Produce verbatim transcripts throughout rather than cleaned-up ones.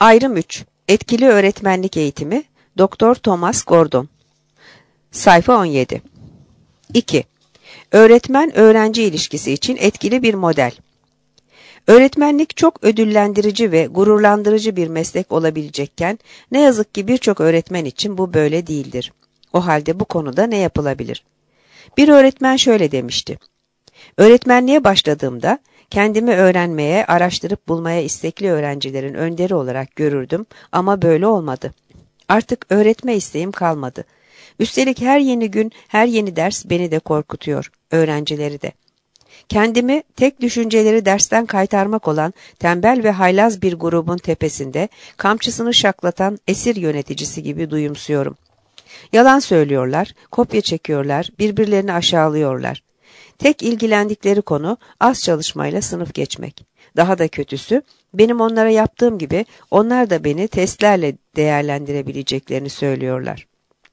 Ayrım üç. Etkili öğretmenlik eğitimi. Doktor Thomas Gordon. Sayfa on yedi. iki. Öğretmen-öğrenci ilişkisi için etkili bir model. Öğretmenlik çok ödüllendirici ve gururlandırıcı bir meslek olabilecekken ne yazık ki birçok öğretmen için bu böyle değildir. O halde bu konuda ne yapılabilir? Bir öğretmen şöyle demişti. Öğretmenliğe başladığımda kendimi öğrenmeye, araştırıp bulmaya istekli öğrencilerin önderi olarak görürdüm ama böyle olmadı. Artık öğretme isteğim kalmadı. Üstelik her yeni gün, her yeni ders beni de korkutuyor, öğrencileri de. Kendimi tek düşünceleri dersten kaytarmak olan tembel ve haylaz bir grubun tepesinde kamçısını şaklatan esir yöneticisi gibi duyumsuyorum. Yalan söylüyorlar, kopya çekiyorlar, birbirlerini aşağılıyorlar. Tek ilgilendikleri konu az çalışmayla sınıf geçmek. Daha da kötüsü, benim onlara yaptığım gibi onlar da beni testlerle değerlendirebileceklerini söylüyorlar.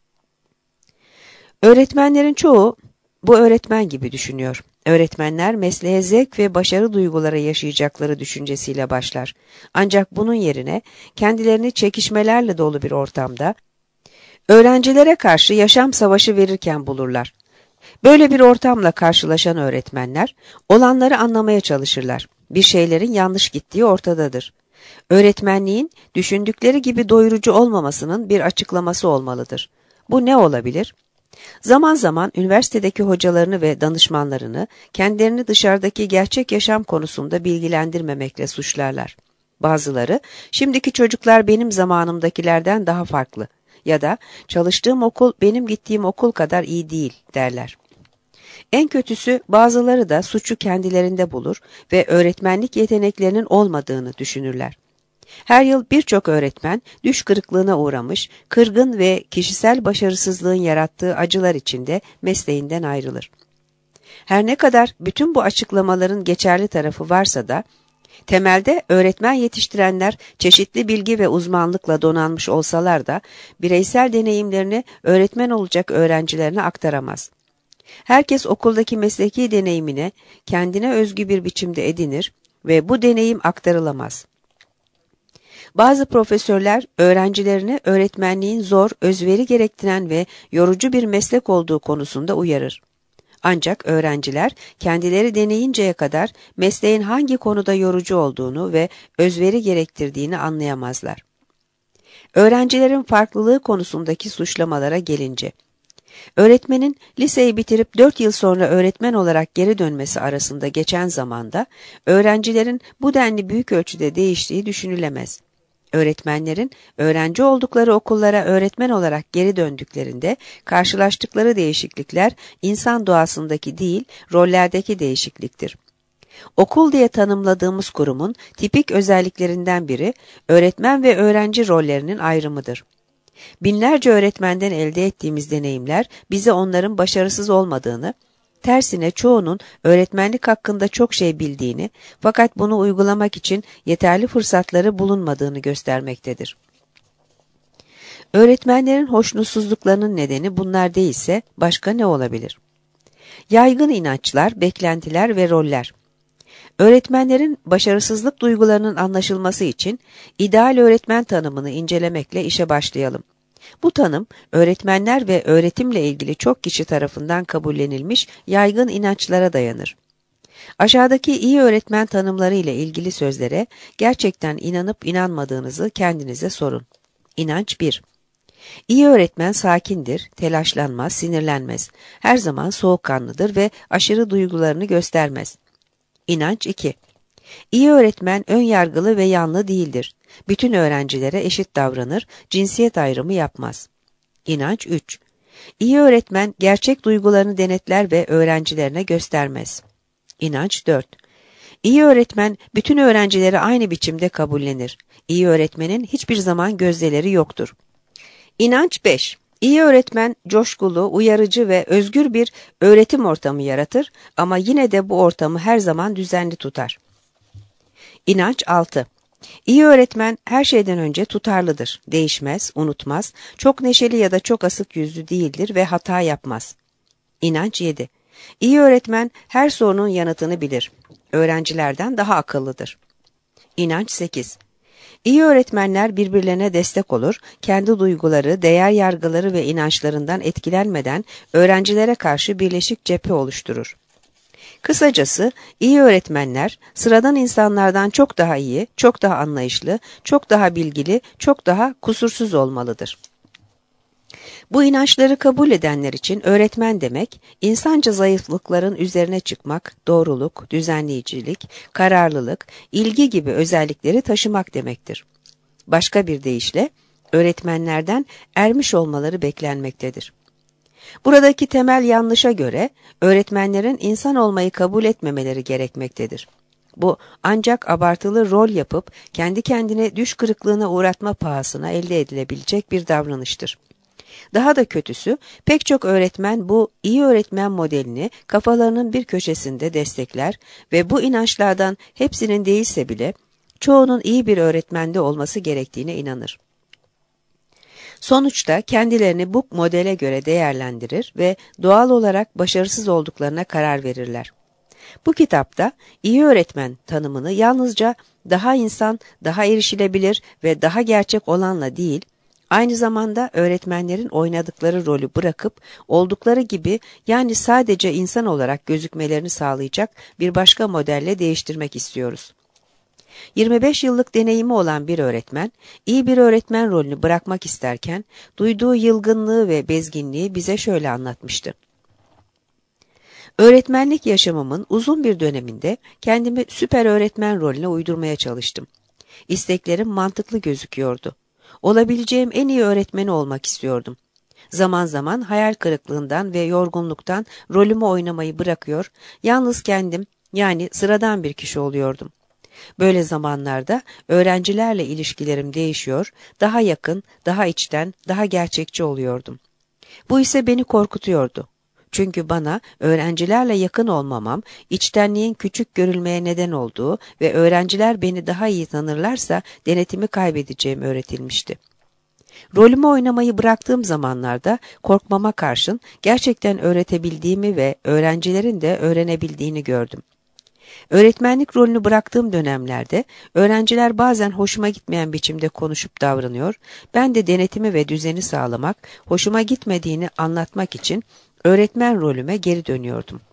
Öğretmenlerin çoğu bu öğretmen gibi düşünüyor. Öğretmenler mesleğe zevk ve başarı duyguları yaşayacakları düşüncesiyle başlar. Ancak bunun yerine kendilerini çekişmelerle dolu bir ortamda öğrencilere karşı yaşam savaşı verirken bulurlar. Böyle bir ortamla karşılaşan öğretmenler olanları anlamaya çalışırlar. Bir şeylerin yanlış gittiği ortadadır. Öğretmenliğin düşündükleri gibi doyurucu olmamasının bir açıklaması olmalıdır. Bu ne olabilir? Zaman zaman üniversitedeki hocalarını ve danışmanlarını kendilerini dışarıdaki gerçek yaşam konusunda bilgilendirmemekle suçlarlar. Bazıları, şimdiki çocuklar benim zamanımdakilerden daha farklı ya da çalıştığım okul benim gittiğim okul kadar iyi değil derler. En kötüsü bazıları da suçu kendilerinde bulur ve öğretmenlik yeteneklerinin olmadığını düşünürler. Her yıl birçok öğretmen düş kırıklığına uğramış, kırgın ve kişisel başarısızlığın yarattığı acılar içinde mesleğinden ayrılır. Her ne kadar bütün bu açıklamaların geçerli tarafı varsa da, temelde öğretmen yetiştirenler çeşitli bilgi ve uzmanlıkla donanmış olsalar da bireysel deneyimlerini öğretmen olacak öğrencilerine aktaramaz. Herkes okuldaki mesleki deneyimine kendine özgü bir biçimde edinir ve bu deneyim aktarılamaz. Bazı profesörler öğrencilerini öğretmenliğin zor, özveri gerektiren ve yorucu bir meslek olduğu konusunda uyarır. Ancak öğrenciler kendileri deneyinceye kadar mesleğin hangi konuda yorucu olduğunu ve özveri gerektirdiğini anlayamazlar. Öğrencilerin farklılığı konusundaki suçlamalara gelince, öğretmenin liseyi bitirip dört yıl sonra öğretmen olarak geri dönmesi arasında geçen zamanda öğrencilerin bu denli büyük ölçüde değiştiği düşünülemez. Öğretmenlerin öğrenci oldukları okullara öğretmen olarak geri döndüklerinde karşılaştıkları değişiklikler insan doğasındaki değil, rollerdeki değişikliktir. Okul diye tanımladığımız kurumun tipik özelliklerinden biri öğretmen ve öğrenci rollerinin ayrımıdır. Binlerce öğretmenden elde ettiğimiz deneyimler bize onların başarısız olmadığını, tersine çoğunun öğretmenlik hakkında çok şey bildiğini fakat bunu uygulamak için yeterli fırsatları bulunmadığını göstermektedir. Öğretmenlerin hoşnutsuzluklarının nedeni bunlar değilse başka ne olabilir? Yaygın inançlar, beklentiler ve roller. Öğretmenlerin başarısızlık duygularının anlaşılması için ideal öğretmen tanımını incelemekle işe başlayalım. Bu tanım, öğretmenler ve öğretimle ilgili çok kişi tarafından kabullenilmiş yaygın inançlara dayanır. Aşağıdaki iyi öğretmen tanımları ile ilgili sözlere gerçekten inanıp inanmadığınızı kendinize sorun. İnanç bir. İyi öğretmen sakindir, telaşlanmaz, sinirlenmez. Her zaman soğukkanlıdır ve aşırı duygularını göstermez. İnanç iki. İyi öğretmen ön yargılı ve yanlı değildir. Bütün öğrencilere eşit davranır, cinsiyet ayrımı yapmaz. İnanç üç. İyi öğretmen gerçek duygularını denetler ve öğrencilerine göstermez. İnanç dört. İyi öğretmen bütün öğrencileri aynı biçimde kabullenir. İyi öğretmenin hiçbir zaman gözdeleri yoktur. İnanç beş. İyi öğretmen coşkulu, uyarıcı ve özgür bir öğretim ortamı yaratır ama yine de bu ortamı her zaman düzenli tutar. İnanç altı. İyi öğretmen her şeyden önce tutarlıdır, değişmez, unutmaz, çok neşeli ya da çok asık yüzlü değildir ve hata yapmaz. İnanç yedi. İyi öğretmen her sorunun yanıtını bilir, öğrencilerden daha akıllıdır. İnanç sekiz. İyi öğretmenler birbirlerine destek olur, kendi duyguları, değer yargıları ve inançlarından etkilenmeden öğrencilere karşı birleşik cephe oluşturur. Kısacası iyi öğretmenler sıradan insanlardan çok daha iyi, çok daha anlayışlı, çok daha bilgili, çok daha kusursuz olmalıdır. Bu inançları kabul edenler için öğretmen demek, insanca zayıflıkların üzerine çıkmak, doğruluk, düzenleyicilik, kararlılık, ilgi gibi özellikleri taşımak demektir. Başka bir deyişle, öğretmenlerden ermiş olmaları beklenmektedir. Buradaki temel yanlışa göre, öğretmenlerin insan olmayı kabul etmemeleri gerekmektedir. Bu ancak abartılı rol yapıp kendi kendine düş kırıklığına uğratma pahasına elde edilebilecek bir davranıştır. Daha da kötüsü, pek çok öğretmen bu iyi öğretmen modelini kafalarının bir köşesinde destekler ve bu inançlardan hepsinin değilse bile çoğunun iyi bir öğretmende olması gerektiğine inanır. Sonuçta kendilerini bu modele göre değerlendirir ve doğal olarak başarısız olduklarına karar verirler. Bu kitapta iyi öğretmen tanımını yalnızca daha insan, daha erişilebilir ve daha gerçek olanla değil, aynı zamanda öğretmenlerin oynadıkları rolü bırakıp oldukları gibi yani sadece insan olarak gözükmelerini sağlayacak bir başka modelle değiştirmek istiyoruz. yirmi beş yıllık deneyimi olan bir öğretmen, iyi bir öğretmen rolünü bırakmak isterken duyduğu yılgınlığı ve bezginliği bize şöyle anlatmıştı. Öğretmenlik yaşamımın uzun bir döneminde kendimi süper öğretmen rolüne uydurmaya çalıştım. İsteklerim mantıklı gözüküyordu. Olabileceğim en iyi öğretmeni olmak istiyordum. Zaman zaman hayal kırıklığından ve yorgunluktan rolümü oynamayı bırakıyor, yalnız kendim yani sıradan bir kişi oluyordum. Böyle zamanlarda öğrencilerle ilişkilerim değişiyor, daha yakın, daha içten, daha gerçekçi oluyordum. Bu ise beni korkutuyordu. Çünkü bana öğrencilerle yakın olmamam, içtenliğin küçük görülmeye neden olduğu ve öğrenciler beni daha iyi tanırlarsa denetimi kaybedeceğim öğretilmişti. Rolümü oynamayı bıraktığım zamanlarda korkmama karşın gerçekten öğretebildiğimi ve öğrencilerin de öğrenebildiğini gördüm. Öğretmenlik rolünü bıraktığım dönemlerde öğrenciler bazen hoşuma gitmeyen biçimde konuşup davranıyor, ben de denetimi ve düzeni sağlamak, hoşuma gitmediğini anlatmak için öğretmen rolüme geri dönüyordum.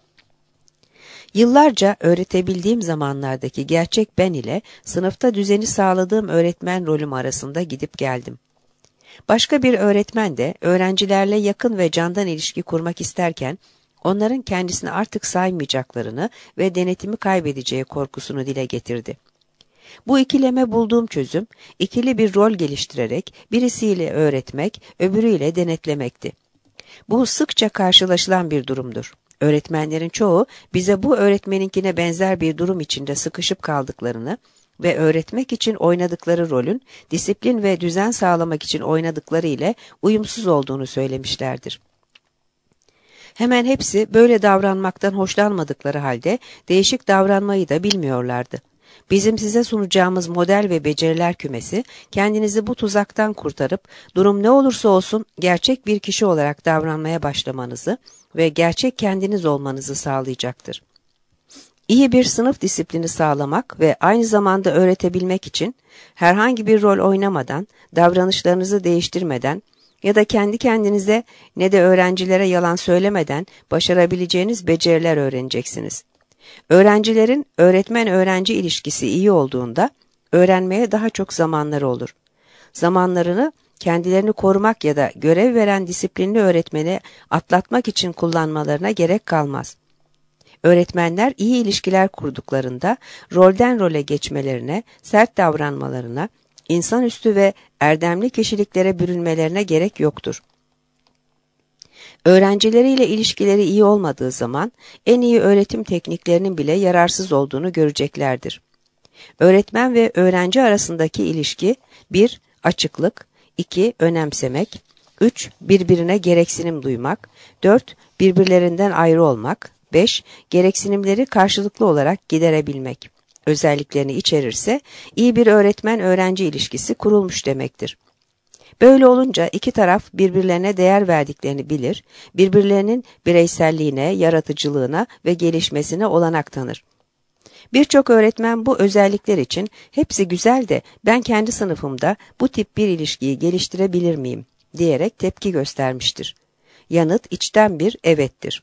Yıllarca öğretebildiğim zamanlardaki gerçek ben ile sınıfta düzeni sağladığım öğretmen rolüm arasında gidip geldim. Başka bir öğretmen de öğrencilerle yakın ve candan ilişki kurmak isterken, onların kendisini artık saymayacaklarını ve denetimi kaybedeceği korkusunu dile getirdi. Bu ikileme bulduğum çözüm, ikili bir rol geliştirerek birisiyle öğretmek, öbürüyle denetlemekti. Bu sıkça karşılaşılan bir durumdur. Öğretmenlerin çoğu bize bu öğretmeninkine benzer bir durum içinde sıkışıp kaldıklarını ve öğretmek için oynadıkları rolün disiplin ve düzen sağlamak için oynadıkları ile uyumsuz olduğunu söylemişlerdir. Hemen hepsi böyle davranmaktan hoşlanmadıkları halde değişik davranmayı da bilmiyorlardı. Bizim size sunacağımız model ve beceriler kümesi kendinizi bu tuzaktan kurtarıp durum ne olursa olsun gerçek bir kişi olarak davranmaya başlamanızı ve gerçek kendiniz olmanızı sağlayacaktır. İyi bir sınıf disiplini sağlamak ve aynı zamanda öğretebilmek için herhangi bir rol oynamadan, davranışlarınızı değiştirmeden ya da kendi kendinize ne de öğrencilere yalan söylemeden başarabileceğiniz beceriler öğreneceksiniz. Öğrencilerin öğretmen-öğrenci ilişkisi iyi olduğunda öğrenmeye daha çok zamanları olur. Zamanlarını kendilerini korumak ya da görev veren disiplinli öğretmeni atlatmak için kullanmalarına gerek kalmaz. Öğretmenler iyi ilişkiler kurduklarında rolden role geçmelerine, sert davranmalarına, insanüstü ve erdemli kişiliklere bürünmelerine gerek yoktur. Öğrencileriyle ilişkileri iyi olmadığı zaman en iyi öğretim tekniklerinin bile yararsız olduğunu göreceklerdir. Öğretmen ve öğrenci arasındaki ilişki bir Açıklık, iki Önemsemek, üç Birbirine gereksinim duymak, dört Birbirlerinden ayrı olmak, beş Gereksinimleri karşılıklı olarak giderebilmek özelliklerini içerirse iyi bir öğretmen-öğrenci ilişkisi kurulmuş demektir. Böyle olunca iki taraf birbirlerine değer verdiklerini bilir, birbirlerinin bireyselliğine, yaratıcılığına ve gelişmesine olanak tanır. Birçok öğretmen bu özellikler için hepsi güzel de ben kendi sınıfımda bu tip bir ilişkiyi geliştirebilir miyim diyerek tepki göstermiştir. Yanıt içten bir evettir.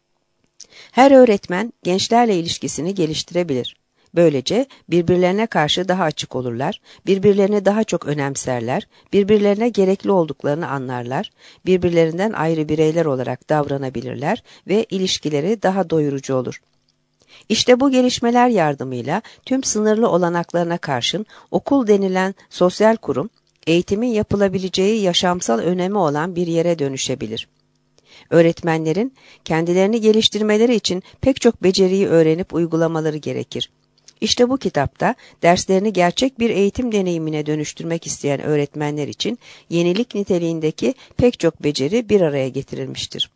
Her öğretmen gençlerle ilişkisini geliştirebilir. Böylece birbirlerine karşı daha açık olurlar, birbirlerini daha çok önemserler, birbirlerine gerekli olduklarını anlarlar, birbirlerinden ayrı bireyler olarak davranabilirler ve ilişkileri daha doyurucu olur. İşte bu gelişmeler yardımıyla tüm sınırlı olanaklarına karşın okul denilen sosyal kurum, eğitimin yapılabileceği yaşamsal önemi olan bir yere dönüşebilir. Öğretmenlerin kendilerini geliştirmeleri için pek çok beceriyi öğrenip uygulamaları gerekir. İşte bu kitapta derslerini gerçek bir eğitim deneyimine dönüştürmek isteyen öğretmenler için yenilik niteliğindeki pek çok beceri bir araya getirilmiştir.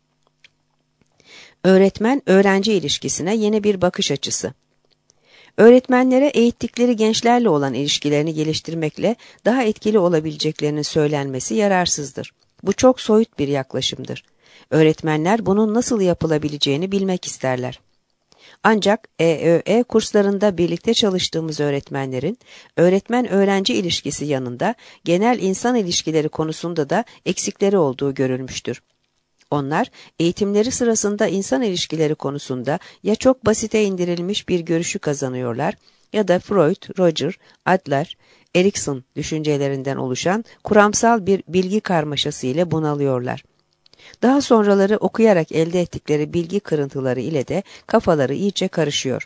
Öğretmen-öğrenci ilişkisine yeni bir bakış açısı. Öğretmenlere eğittikleri gençlerle olan ilişkilerini geliştirmekle daha etkili olabileceklerinin söylenmesi yararsızdır. Bu çok soyut bir yaklaşımdır. Öğretmenler bunun nasıl yapılabileceğini bilmek isterler. Ancak E Ö E kurslarında birlikte çalıştığımız öğretmenlerin öğretmen-öğrenci ilişkisi yanında genel insan ilişkileri konusunda da eksikleri olduğu görülmüştür. Onlar eğitimleri sırasında insan ilişkileri konusunda ya çok basite indirilmiş bir görüşü kazanıyorlar ya da Freud, Roger, Adler, Erikson düşüncelerinden oluşan kuramsal bir bilgi karmaşası ile bunalıyorlar. Daha sonraları okuyarak elde ettikleri bilgi kırıntıları ile de kafaları iyice karışıyor.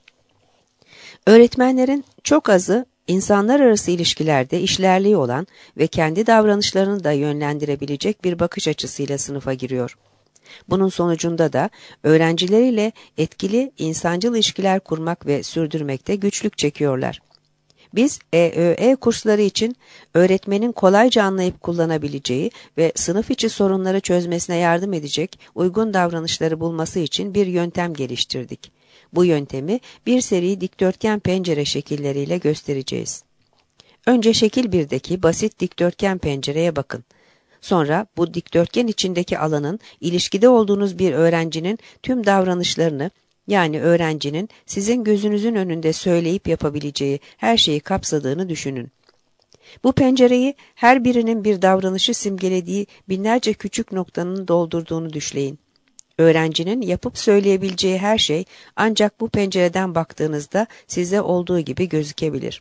Öğretmenlerin çok azı insanlar arası ilişkilerde işlerliği olan ve kendi davranışlarını da yönlendirebilecek bir bakış açısıyla sınıfa giriyor. Bunun sonucunda da öğrencileriyle etkili insancıl ilişkiler kurmak ve sürdürmekte güçlük çekiyorlar. Biz E Ö E kursları için öğretmenin kolayca anlayıp kullanabileceği ve sınıf içi sorunları çözmesine yardım edecek uygun davranışları bulması için bir yöntem geliştirdik. Bu yöntemi bir seri dikdörtgen pencere şekilleriyle göstereceğiz. Önce şekil birdeki basit dikdörtgen pencereye bakın. Sonra bu dikdörtgen içindeki alanın ilişkide olduğunuz bir öğrencinin tüm davranışlarını, yani öğrencinin sizin gözünüzün önünde söyleyip yapabileceği her şeyi kapsadığını düşünün. Bu pencereyi her birinin bir davranışı simgelediği binlerce küçük noktanın doldurduğunu düşleyin. Öğrencinin yapıp söyleyebileceği her şey ancak bu pencereden baktığınızda size olduğu gibi gözükebilir.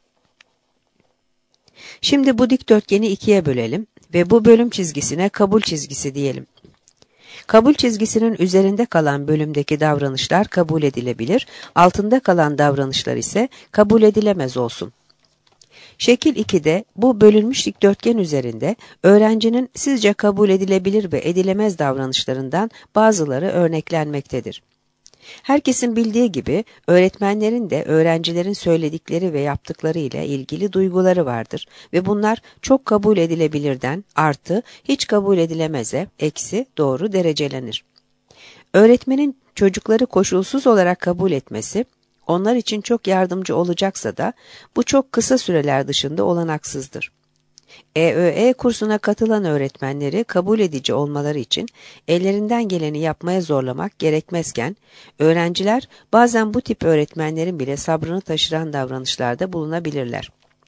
Şimdi bu dikdörtgeni ikiye bölelim ve bu bölüm çizgisine kabul çizgisi diyelim. Kabul çizgisinin üzerinde kalan bölümdeki davranışlar kabul edilebilir, altında kalan davranışlar ise kabul edilemez olsun. Şekil ikide bu bölünmüş dikdörtgen üzerinde öğrencinin sizce kabul edilebilir ve edilemez davranışlarından bazıları örneklenmektedir. Herkesin bildiği gibi öğretmenlerin de öğrencilerin söyledikleri ve yaptıkları ile ilgili duyguları vardır ve bunlar çok kabul edilebilirden artı hiç kabul edilemeze eksi doğru derecelenir. Öğretmenin çocukları koşulsuz olarak kabul etmesi onlar için çok yardımcı olacaksa da bu çok kısa süreler dışında olanaksızdır. E Ö E kursuna katılan öğretmenleri kabul edici olmaları için ellerinden geleni yapmaya zorlamak gerekmezken, öğrenciler bazen bu tip öğretmenlerin bile sabrını taşıran davranışlarda bulunabilirler.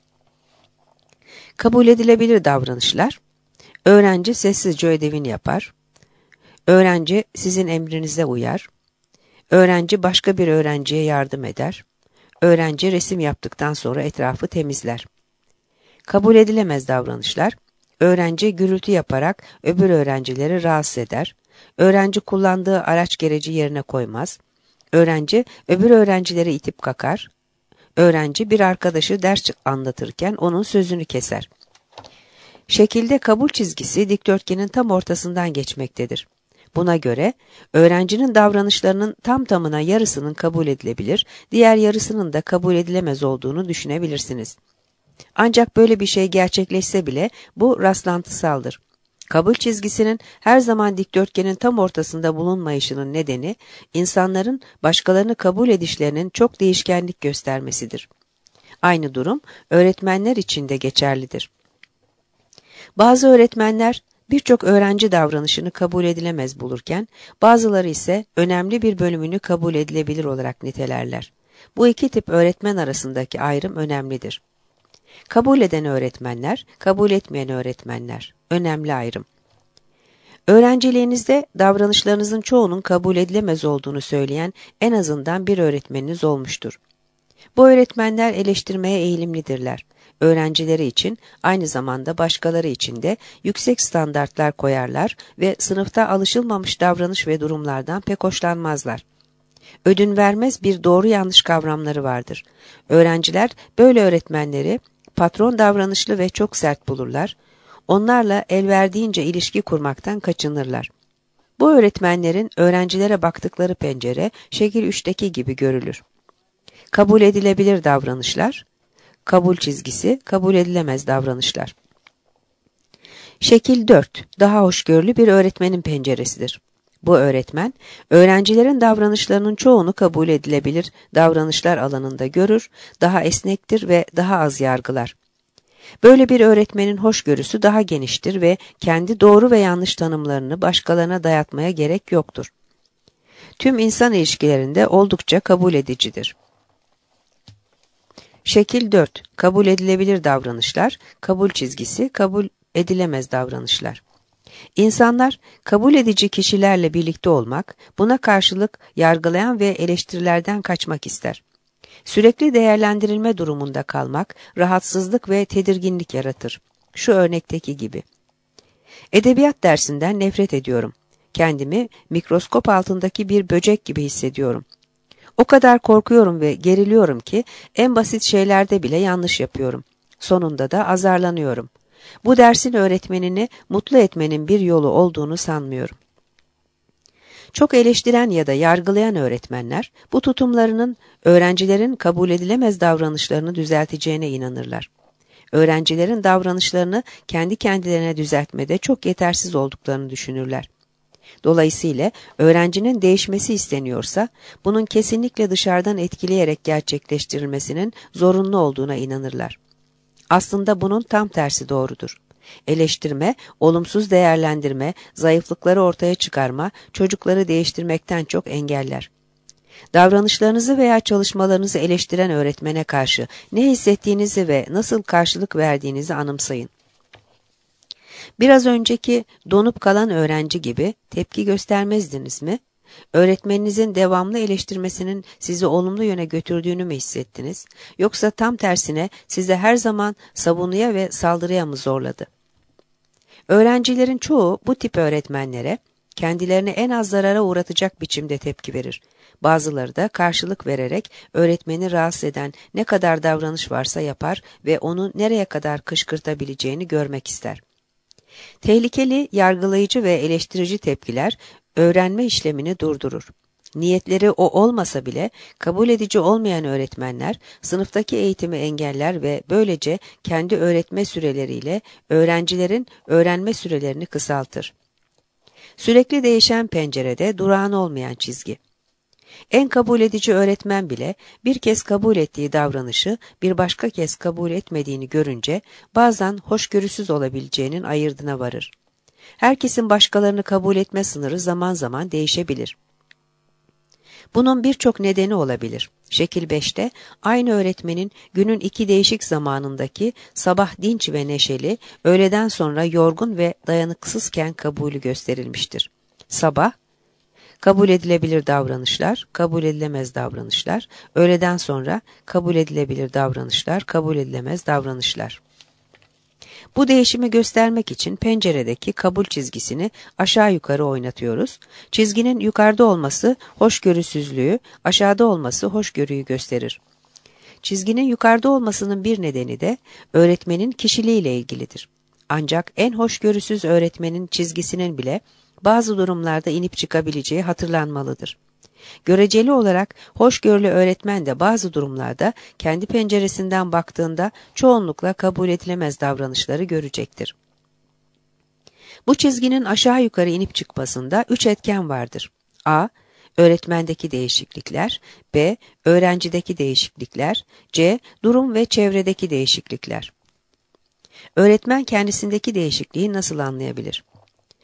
Kabul edilebilir davranışlar: öğrenci sessizce ödevini yapar, öğrenci sizin emrinize uyar, öğrenci başka bir öğrenciye yardım eder, öğrenci resim yaptıktan sonra etrafı temizler. Kabul edilemez davranışlar: öğrenci gürültü yaparak öbür öğrencileri rahatsız eder, öğrenci kullandığı araç gereci yerine koymaz, öğrenci öbür öğrencileri itip kakar, öğrenci bir arkadaşı ders anlatırken onun sözünü keser. Şekilde kabul çizgisi dikdörtgenin tam ortasından geçmektedir. Buna göre öğrencinin davranışlarının tam tamına yarısının kabul edilebilir, diğer yarısının da kabul edilemez olduğunu düşünebilirsiniz. Ancak böyle bir şey gerçekleşse bile bu rastlantısaldır. Kabul çizgisinin her zaman dikdörtgenin tam ortasında bulunmayışının nedeni, insanların başkalarını kabul edişlerinin çok değişkenlik göstermesidir. Aynı durum öğretmenler için de geçerlidir. Bazı öğretmenler birçok öğrenci davranışını kabul edilemez bulurken, bazıları ise önemli bir bölümünü kabul edilebilir olarak nitelerler. Bu iki tip öğretmen arasındaki ayrım önemlidir. Kabul eden öğretmenler, kabul etmeyen öğretmenler. Önemli ayrım. Öğrenciliğinizde davranışlarınızın çoğunun kabul edilemez olduğunu söyleyen en azından bir öğretmeniniz olmuştur. Bu öğretmenler eleştirmeye eğilimlidirler. Öğrencileri için aynı zamanda başkaları için de yüksek standartlar koyarlar ve sınıfta alışılmamış davranış ve durumlardan pek hoşlanmazlar. Ödün vermez bir doğru yanlış kavramları vardır. Öğrenciler böyle öğretmenleri patron davranışlı ve çok sert bulurlar. Onlarla el verdiğince ilişki kurmaktan kaçınırlar. Bu öğretmenlerin öğrencilere baktıkları pencere şekil üçteki gibi görülür. Kabul edilebilir davranışlar, kabul çizgisi, kabul edilemez davranışlar. Şekil dört, daha hoşgörülü bir öğretmenin penceresidir. Bu öğretmen, öğrencilerin davranışlarının çoğunu kabul edilebilir davranışlar alanında görür, daha esnektir ve daha az yargılar. Böyle bir öğretmenin hoşgörüsü daha geniştir ve kendi doğru ve yanlış tanımlarını başkalarına dayatmaya gerek yoktur. Tüm insan ilişkilerinde oldukça kabul edicidir. Şekil dört. Kabul edilebilir davranışlar, kabul çizgisi, kabul edilemez davranışlar. İnsanlar, kabul edici kişilerle birlikte olmak, buna karşılık yargılayan ve eleştirilerden kaçmak ister. Sürekli değerlendirilme durumunda kalmak, rahatsızlık ve tedirginlik yaratır. Şu örnekteki gibi. Edebiyat dersinden nefret ediyorum. Kendimi mikroskop altındaki bir böcek gibi hissediyorum. O kadar korkuyorum ve geriliyorum ki en basit şeylerde bile yanlış yapıyorum. Sonunda da azarlanıyorum. Bu dersin öğretmenini mutlu etmenin bir yolu olduğunu sanmıyorum. Çok eleştiren ya da yargılayan öğretmenler bu tutumlarının öğrencilerin kabul edilemez davranışlarını düzelteceğine inanırlar. Öğrencilerin davranışlarını kendi kendilerine düzeltmede çok yetersiz olduklarını düşünürler. Dolayısıyla öğrencinin değişmesi isteniyorsa bunun kesinlikle dışarıdan etkileyerek gerçekleştirilmesinin zorunlu olduğuna inanırlar. Aslında bunun tam tersi doğrudur. Eleştirme, olumsuz değerlendirme, zayıflıkları ortaya çıkarma, çocukları değiştirmekten çok engeller. Davranışlarınızı veya çalışmalarınızı eleştiren öğretmene karşı ne hissettiğinizi ve nasıl karşılık verdiğinizi anımsayın. Biraz önceki donup kalan öğrenci gibi tepki göstermezdiniz mi? Öğretmeninizin devamlı eleştirmesinin sizi olumlu yöne götürdüğünü mü hissettiniz? Yoksa tam tersine sizi her zaman savunuya ve saldırıya mı zorladı? Öğrencilerin çoğu bu tip öğretmenlere kendilerini en az zarara uğratacak biçimde tepki verir. Bazıları da karşılık vererek öğretmeni rahatsız eden ne kadar davranış varsa yapar ve onu nereye kadar kışkırtabileceğini görmek ister. Tehlikeli, yargılayıcı ve eleştirici tepkiler öğrenme işlemini durdurur. Niyetleri o olmasa bile kabul edici olmayan öğretmenler sınıftaki eğitimi engeller ve böylece kendi öğretme süreleriyle öğrencilerin öğrenme sürelerini kısaltır. Sürekli değişen pencerede durağan olmayan çizgi. En kabul edici öğretmen bile bir kez kabul ettiği davranışı bir başka kez kabul etmediğini görünce bazen hoşgörüsüz olabileceğinin ayırdına varır. Herkesin başkalarını kabul etme sınırı zaman zaman değişebilir. Bunun birçok nedeni olabilir. Şekil beşte aynı öğretmenin günün iki değişik zamanındaki sabah dinç ve neşeli, öğleden sonra yorgun ve dayanıksızken kabulü gösterilmiştir. Sabah, kabul edilebilir davranışlar, kabul edilemez davranışlar, öğleden sonra kabul edilebilir davranışlar, kabul edilemez davranışlar. Bu değişimi göstermek için penceredeki kabul çizgisini aşağı yukarı oynatıyoruz. Çizginin yukarıda olması hoşgörüsüzlüğü, aşağıda olması hoşgörüyü gösterir. Çizginin yukarıda olmasının bir nedeni de öğretmenin kişiliğiyle ilgilidir. Ancak en hoşgörüsüz öğretmenin çizgisinin bile bazı durumlarda inip çıkabileceği hatırlanmalıdır. Göreceli olarak hoşgörülü öğretmen de bazı durumlarda kendi penceresinden baktığında çoğunlukla kabul edilemez davranışları görecektir. Bu çizginin aşağı yukarı inip çıkmasında üç etken vardır. A. Öğretmendeki değişiklikler, B. Öğrencideki değişiklikler, C. Durum ve çevredeki değişiklikler. Öğretmen kendisindeki değişikliği nasıl anlayabilir?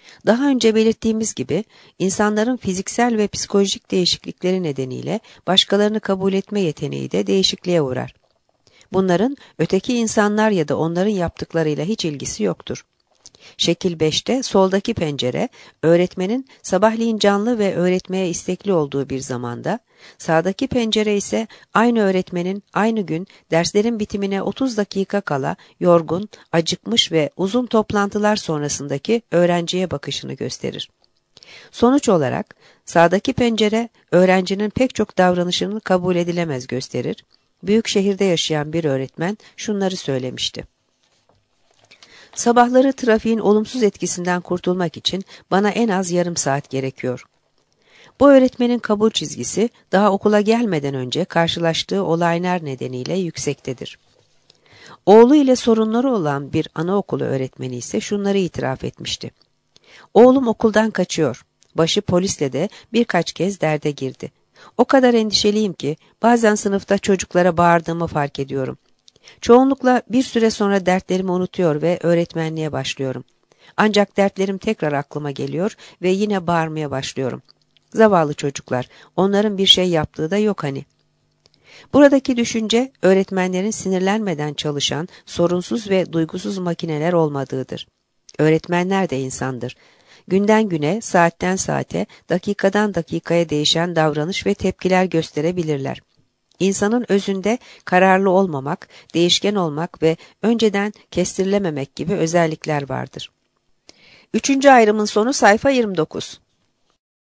Daha önce belirttiğimiz gibi insanların fiziksel ve psikolojik değişiklikleri nedeniyle başkalarını kabul etme yeteneği de değişikliğe uğrar. Bunların öteki insanlar ya da onların yaptıklarıyla hiç ilgisi yoktur. Şekil beşte soldaki pencere, öğretmenin sabahleyin canlı ve öğretmeye istekli olduğu bir zamanda, sağdaki pencere ise aynı öğretmenin aynı gün derslerin bitimine otuz dakika kala yorgun, acıkmış ve uzun toplantılar sonrasındaki öğrenciye bakışını gösterir. Sonuç olarak sağdaki pencere öğrencinin pek çok davranışını kabul edilemez gösterir. Büyük şehirde yaşayan bir öğretmen şunları söylemişti. Sabahları trafiğin olumsuz etkisinden kurtulmak için bana en az yarım saat gerekiyor. Bu öğretmenin kabul çizgisi daha okula gelmeden önce karşılaştığı olaylar nedeniyle yüksektedir. Oğlu ile sorunları olan bir anaokulu öğretmeni ise şunları itiraf etmişti. Oğlum okuldan kaçıyor. Başı polisle de birkaç kez derde girdi. O kadar endişeliyim ki bazen sınıfta çocuklara bağırdığımı fark ediyorum. Çoğunlukla bir süre sonra dertlerimi unutuyor ve öğretmenliğe başlıyorum. Ancak dertlerim tekrar aklıma geliyor ve yine bağırmaya başlıyorum. Zavallı çocuklar, onların bir şey yaptığı da yok hani. Buradaki düşünce, öğretmenlerin sinirlenmeden çalışan, sorunsuz ve duygusuz makineler olmadığıdır. Öğretmenler de insandır. Günden güne, saatten saate, dakikadan dakikaya değişen davranış ve tepkiler gösterebilirler. İnsanın özünde kararlı olmamak, değişken olmak ve önceden kestirilememek gibi özellikler vardır. Üçüncü ayrımın sonu sayfa yirmi dokuz.